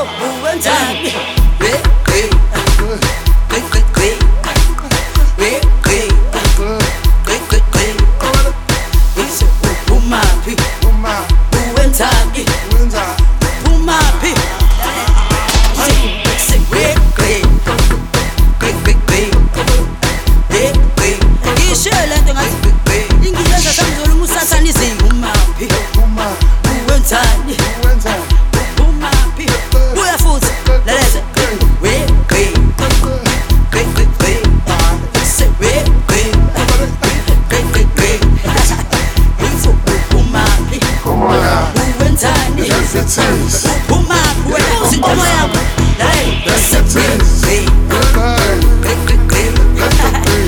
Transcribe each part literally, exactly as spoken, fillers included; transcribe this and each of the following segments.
uwenzani gwe gwe gwe gwe gwe gwe gwe gwe gwe gwe ise uphumaphi uwenzani uphumaphi ise gwe gwe gwe gwe gwe gwe gwe ngisho lento ngathi ingiyeza samzulu ngusathanizi umaphi uwenzani umaphi buya futhi laleze we gwe gwe gwe gwe ise we gwe gwe gwe gwe ise umaphi uwenzani umaphi wena usintamo yami laleze ise we gwe gwe gwe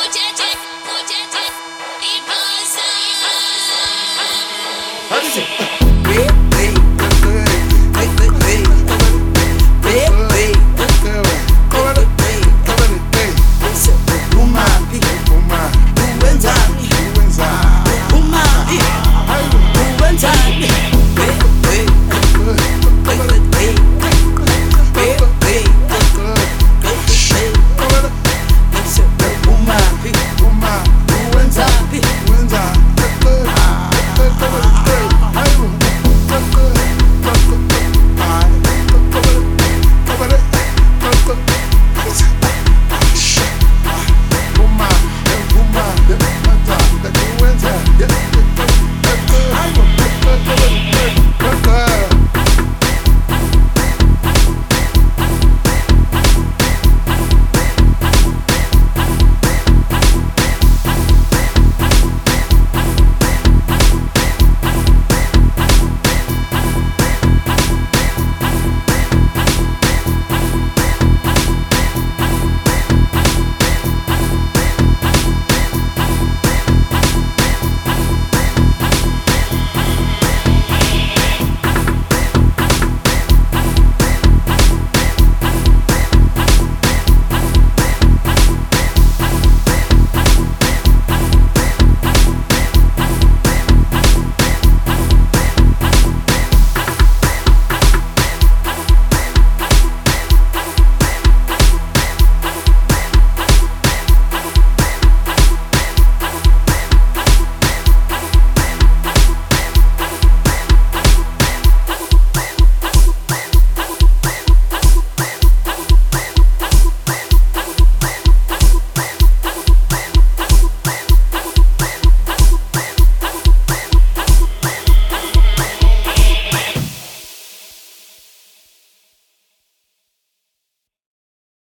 How does it?